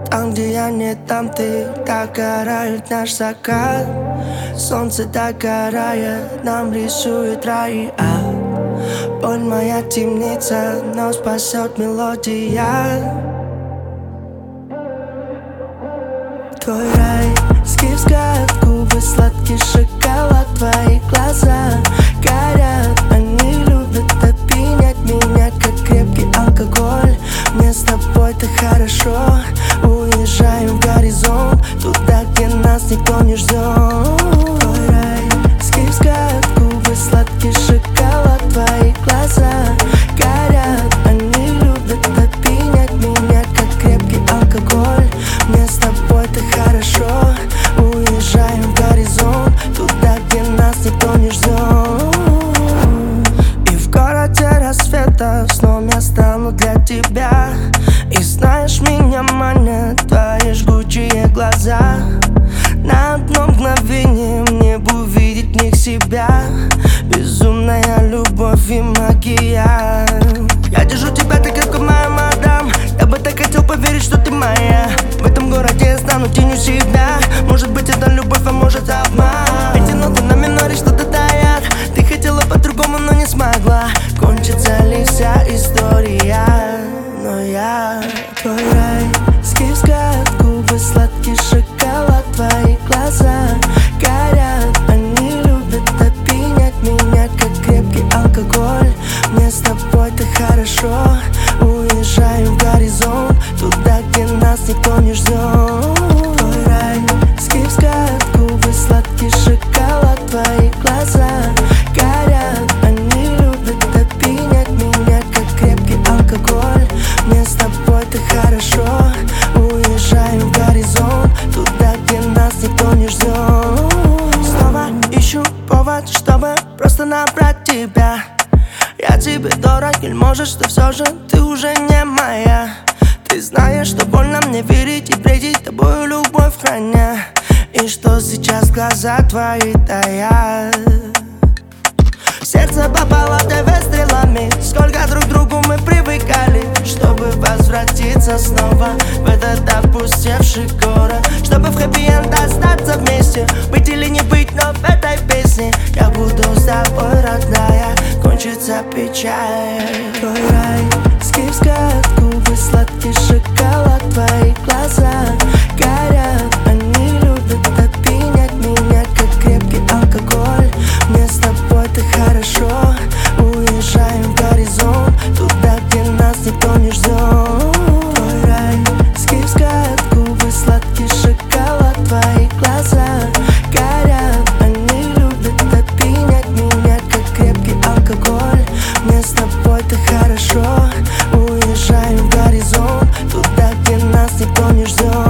Там, где я, не там ты. Так горает наш закат. Солнце догорает, нам рисует рай. Боль моя темница, но спасет мелодия. Твой райский взгляд, губы, сладкий шоколад. Твои глаза горят, они любят опьянять меня, как крепкий алкоголь. Мне с тобой так хорошо. Уезжаем в горизонт, туда, где нас никто не ждет. Твой райский взгляд, губы, сладкий шоколад. Твои глаза горят, они любят опьянять меня, как крепкий алкоголь. Мне с тобой так хорошо. Уезжаем в горизонт, туда, где нас никто не ждет. И в городе рассвета снова я стану для тебя. И знаешь, меня манят твои жгучие глаза. На одно мгновение мне бы увидеть в них себя. Безумная любовь и магия. Я держу тебя так крепко, моя мадам. Я бы так хотел поверить, что ты моя. В этом городе я стану тенью себя. Может быть, это любовь, а может, обман. Эти ноты на миноре что-то таят. Ты хотела по-другому, но не смогла. Кончится ли вся история? Но я твой райский взгляд, губы, сладкий шоколад. Твои глаза горят, они любят опьянять меня, как крепкий алкоголь. Мне с тобой так хорошо. Уезжаем в горизонт, туда, где нас никто не ждет. Твой райский взгляд, губы, сладкий шоколад. Твои глаза горят, они любят опьянять меня, как крепкий алкоголь. Мне с тобой так хорошо. Уезжаем в горизонт, туда, где нас никто не ждет. Снова ищу повод, чтобы просто набрать тебя. Я тебе дорог, или может, что все же ты уже не моя. Ты знаешь, что больно мне верить и бредить тобою любовь храня. И что сейчас глаза твои таят. В сердце попало ТВ стрелами. Сколько друг к другу мы привыкали, чтобы возвратиться снова в этот опустевший город. Чтобы в хэппи-энд остаться вместе. Быть или не быть, но в этой песне я буду с тобой, родная. Кончится печаль. Твой райский взгляд, губы, сладкий шоколад. Твои глаза горят, они любят опьянять меня, как крепкий алкоголь. Мне с тобой так хорошо. Уезжаем в горизонт, туда, где нас никто не ждет. Твой райский взгляд, губы, сладкий шоколад. Твои глаза горят, они любят опьянять меня, как крепкий алкоголь. Мне с тобой так хорошо. Уезжаем в горизонт, туда, где нас никто не ждет.